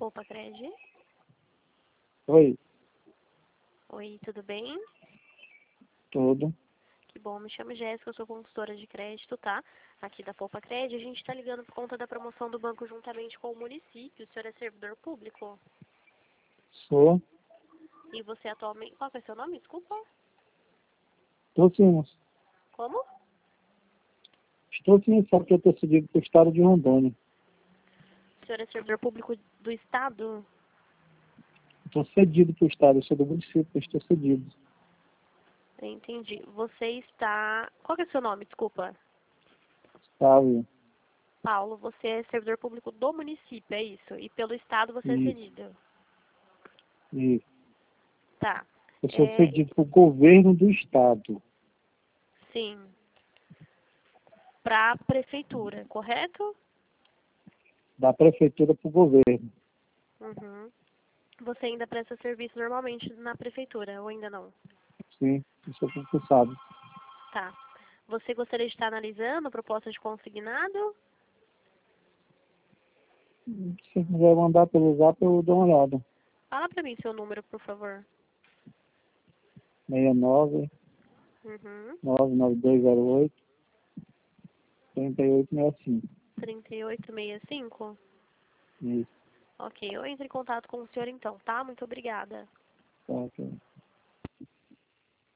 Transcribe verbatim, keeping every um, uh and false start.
Poupa Cred? Oi, Oi, tudo bem? tudo. Que bom, me chamo Jéssica, eu sou consultora de crédito, tá? Aqui da Poupa Cred, a gente tá ligando por conta da promoção do banco juntamente com o município. O senhor é servidor público? Sou. E você atualmente... Qual que é seu nome? Desculpa. Estou sim, moço. Como? Estou sim, só que eu estou cedido para o estado de Rondônia. O senhor é servidor público do estado? Estou cedido para o estado, eu sou do município, eu estou cedido. Entendi. Você está... Qual que é seu nome? Desculpa. Sabe? Paulo, você é servidor público do município, é isso? E pelo estado você é E, cedido? e Tá. eu sou É, cedido para o governo do estado, sim. Para a prefeitura, correto? da prefeitura para o governo. Uhum. Você ainda presta serviço normalmente na prefeitura, ou ainda não? Sim, eu sou concursado. Tá. Você gostaria de estar analisando a proposta de consignado? Se quiser mandar pelo zap, eu dou uma olhada. Fala para mim seu número, por favor. seis nove, Uhum. nove nove dois zero oito, três oito seis cinco. trinta e oito sessenta e cinco? Isso, Ok, eu entro em contato com o senhor então, tá? Muito obrigada. tá, ok.